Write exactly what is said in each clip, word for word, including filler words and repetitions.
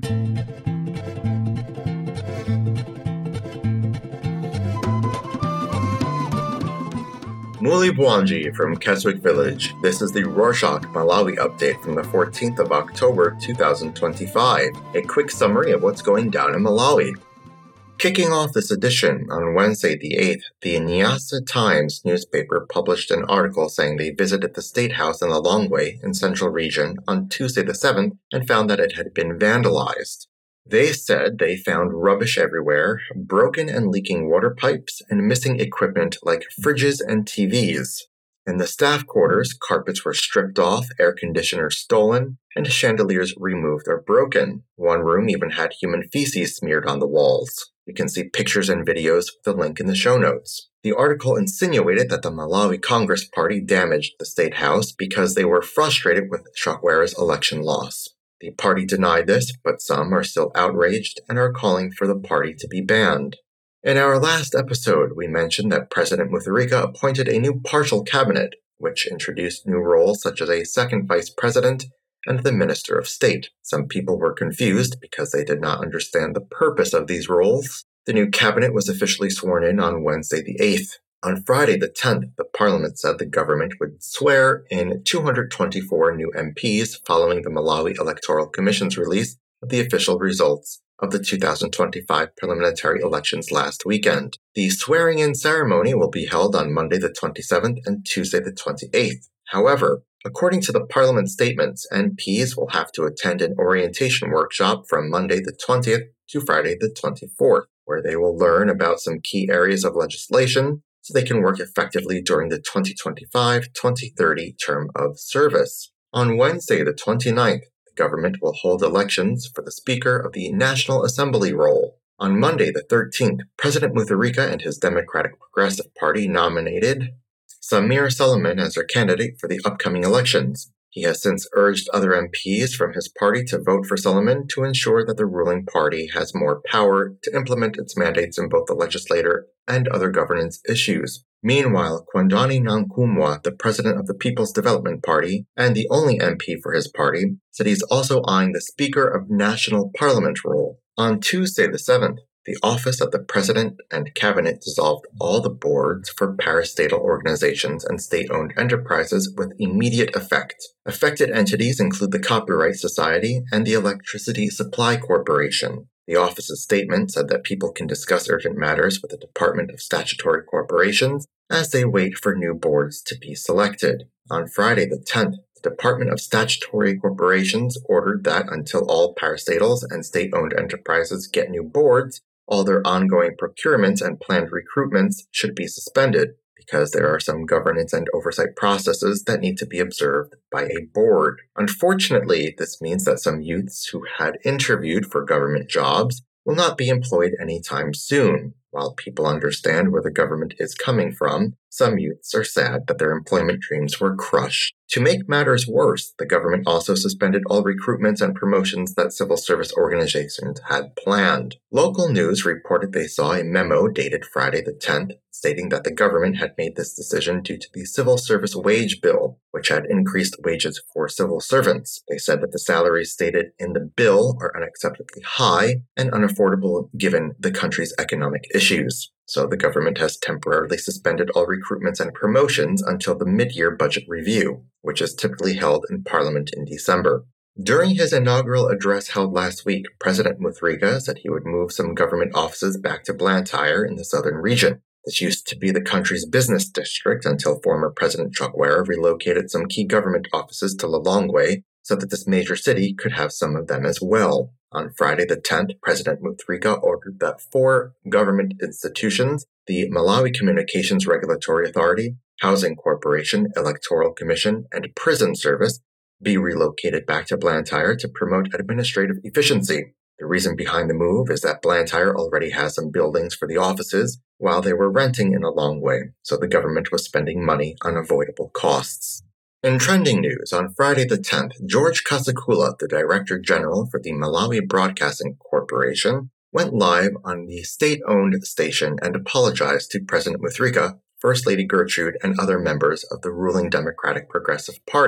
Muli Bwanji from Keswick Village. This is the Rorshok Malawi update from the fourteenth of October two thousand twenty-five. A quick summary of what's going down in Malawi. Kicking off this edition, on Wednesday the eighth, the Nyasa Times newspaper published an article saying they visited the State House in Lilongwe in Central Region on Tuesday the seventh and found that it had been vandalized. They said they found rubbish everywhere, broken and leaking water pipes, and missing equipment like fridges and T Vs. In the staff quarters, carpets were stripped off, air conditioners stolen, and chandeliers removed or broken. One room even had human feces smeared on the walls. You can see pictures and videos with the link in the show notes. The article insinuated that the Malawi Congress Party damaged the State House because they were frustrated with Chakwera's election loss. The party denied this, but some are still outraged and are calling for the party to be banned. In our last episode, we mentioned that President Mutharika appointed a new partial cabinet, which introduced new roles such as a second vice president and the Minister of State. Some people were confused because they did not understand the purpose of these roles. The new cabinet was officially sworn in on Wednesday the eighth. On Friday the tenth, the parliament said the government would swear in two hundred twenty-four new M Ps following the Malawi Electoral Commission's release of the official results of the two thousand twenty-five parliamentary elections last weekend. The swearing-in ceremony will be held on Monday the twenty-seventh and Tuesday the twenty-eighth. However, according to the parliament statements, M Ps will have to attend an orientation workshop from Monday the twentieth to Friday the twenty-fourth, where they will learn about some key areas of legislation so they can work effectively during the twenty twenty-five to twenty thirty term of service. On Wednesday the twenty-ninth, the government will hold elections for the Speaker of the National Assembly role. On Monday the thirteenth, President Mutharika and his Democratic Progressive Party nominated Samir Suleiman as their candidate for the upcoming elections. He has since urged other M Ps from his party to vote for Suleiman to ensure that the ruling party has more power to implement its mandates in both the legislature and other governance issues. Meanwhile, Kwandani Nankumwa, the president of the People's Development Party and the only M P for his party, said he's also eyeing the Speaker of National Parliament role. On Tuesday the seventh, the Office of the President and Cabinet dissolved all the boards for parastatal organizations and state-owned enterprises with immediate effect. Affected entities include the Copyright Society and the Electricity Supply Corporation. The office's statement said that people can discuss urgent matters with the Department of Statutory Corporations as they wait for new boards to be selected. On Friday the tenth, the Department of Statutory Corporations ordered that until all parastatals and state-owned enterprises get new boards, all their ongoing procurements and planned recruitments should be suspended because there are some governance and oversight processes that need to be observed by a board. Unfortunately, this means that some youths who had interviewed for government jobs will not be employed anytime soon. While people understand where the government is coming from, some youths are sad that their employment dreams were crushed. To make matters worse, the government also suspended all recruitments and promotions that civil service organizations had planned. Local news reported they saw a memo dated Friday the tenth stating that the government had made this decision due to the Civil Service Wage Bill, which had increased wages for civil servants. They said that the salaries stated in the bill are unacceptably high and unaffordable given the country's economic issues. So the government has temporarily suspended all recruitments and promotions until the mid-year budget review, which is typically held in Parliament in December. During his inaugural address held last week, President Mutharika said he would move some government offices back to Blantyre in the southern region. This used to be the country's business district until former President Chakwera relocated some key government offices to Lilongwe so that this major city could have some of them as well. On Friday the tenth, President Mutharika ordered that four government institutions, the Malawi Communications Regulatory Authority, Housing Corporation, Electoral Commission, and Prison Service, be relocated back to Blantyre to promote administrative efficiency. The reason behind the move is that Blantyre already has some buildings for the offices, while they were renting in Lilongwe, so the government was spending money on avoidable costs. In trending news, on Friday the tenth, George Kasakula, the Director General for the Malawi Broadcasting Corporation, went live on the state-owned station and apologized to President Mutharika, First Lady Gertrude, and other members of the ruling Democratic Progressive Party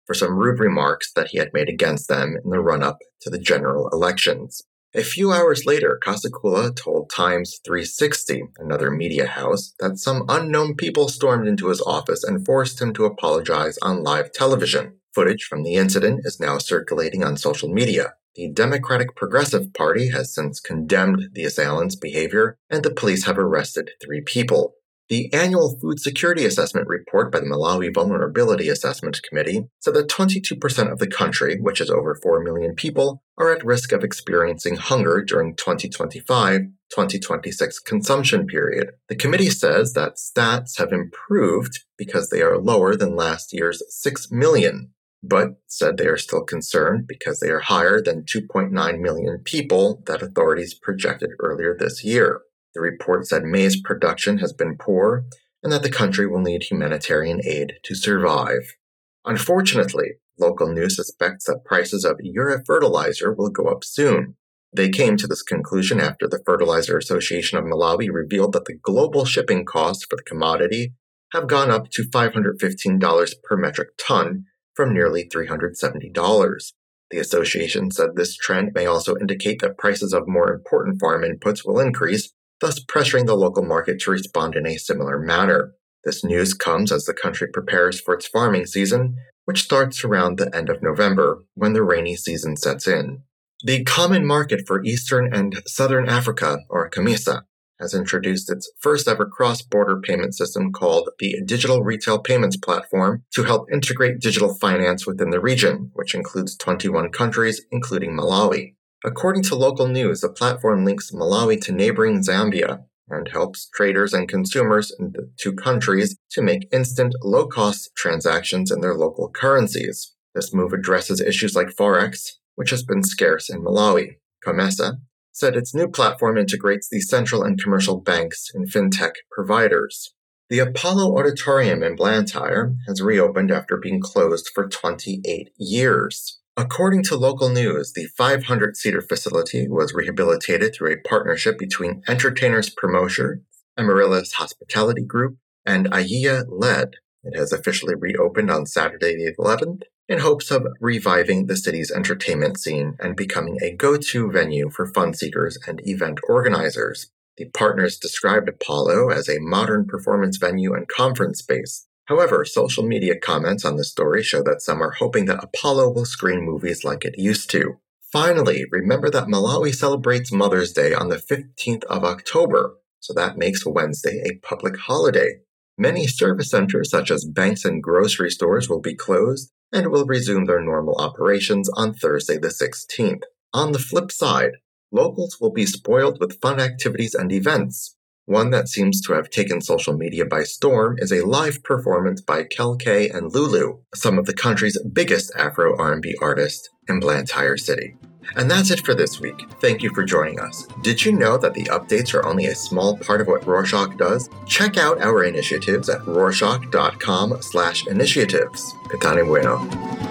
for some rude remarks that he had made against them in the run-up to the general elections. A few hours later, Kasakula told Times three sixty, another media house, that some unknown people stormed into his office and forced him to apologize on live television. Footage from the incident is now circulating on social media. The Democratic Progressive Party has since condemned the assailants' behavior, and the police have arrested three people. The annual Food Security Assessment report by the Malawi Vulnerability Assessment Committee said that twenty-two percent of the country, which is over four million people, are at risk of experiencing hunger during twenty twenty-five twenty twenty-six consumption period. The committee says that stats have improved because they are lower than last year's six million, but said they are still concerned because they are higher than two point nine million people that authorities projected earlier this year. The report said maize production has been poor and that the country will need humanitarian aid to survive. Unfortunately, local news suspects that prices of urea fertilizer will go up soon. They came to this conclusion after the Fertilizer Association of Malawi revealed that the global shipping costs for the commodity have gone up to five hundred fifteen dollars per metric ton from nearly three hundred seventy dollars. The association said this trend may also indicate that prices of more important farm inputs will increase, thus pressuring the local market to respond in a similar manner. This news comes as the country prepares for its farming season, which starts around the end of November, when the rainy season sets in. The Common Market for Eastern and Southern Africa, or COMESA, has introduced its first-ever cross-border payment system called the Digital Retail Payments Platform to help integrate digital finance within the region, which includes twenty-one countries, including Malawi. According to local news, the platform links Malawi to neighboring Zambia and helps traders and consumers in the two countries to make instant, low-cost transactions in their local currencies. This move addresses issues like Forex, which has been scarce in Malawi. COMESA said its new platform integrates the central and commercial banks and fintech providers. The Apollo Auditorium in Blantyre has reopened after being closed for twenty-eight years. According to local news, the five hundred seater facility was rehabilitated through a partnership between Entertainers Promotion, Amaryllis Hospitality Group, and Ayia Led. It has officially reopened on Saturday the eleventh in hopes of reviving the city's entertainment scene and becoming a go-to venue for fun seekers and event organizers. The partners described Apollo as a modern performance venue and conference space. However, social media comments on the story show that some are hoping that Apollo will screen movies like it used to. Finally, remember that Malawi celebrates Mother's Day on the fifteenth of October, so that makes Wednesday a public holiday. Many service centers such as banks and grocery stores will be closed and will resume their normal operations on Thursday the sixteenth. On the flip side, locals will be spoiled with fun activities and events. One that seems to have taken social media by storm is a live performance by Kel K and Lulu, some of the country's biggest Afro R and B artists in Blantyre City. And that's it for this week. Thank you for joining us. Did you know that the updates are only a small part of what Rorshok does? Check out our initiatives at rorshok dot com slash initiatives. Katane bueno.